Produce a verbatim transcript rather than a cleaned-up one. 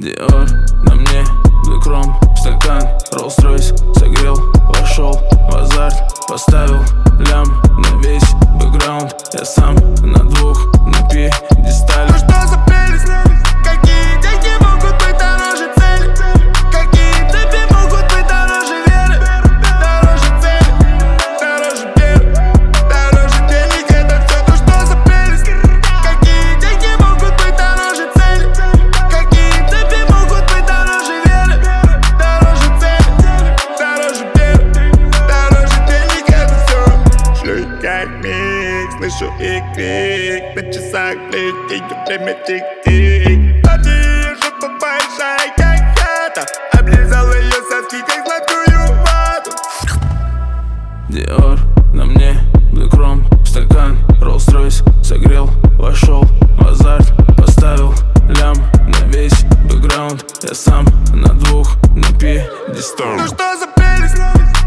Диор на мне, Black Rom, стакан, Rolls-Royce согрел, вошел в азарт, поставил лям на весь бэкграунд. Я сам на двух, на пьедестале. Ну что за прелесть? Какие деньги могут быть дороже цели? Какие цепи могут быть дороже веры? Дороже цели, дороже веры, дороже денег, это все. Ну что за прелесть? Какие деньги могут быть дороже цели? Какие цепи могут быть дороже веры? Дороже цели, дороже веры, дороже денег, это все. Шлю как микс, слышу и крик. На часах летит время тик-тик. А ты жопа большая, как хата. Облизал ее соски, как золотую вату. Диор на мне, Black Rom, стакан, Rolls-Royce согрел, вошел в азарт, поставил лям на весь бэкграунд. Я сам на двух, на пьедестале. Ну что за прелесть?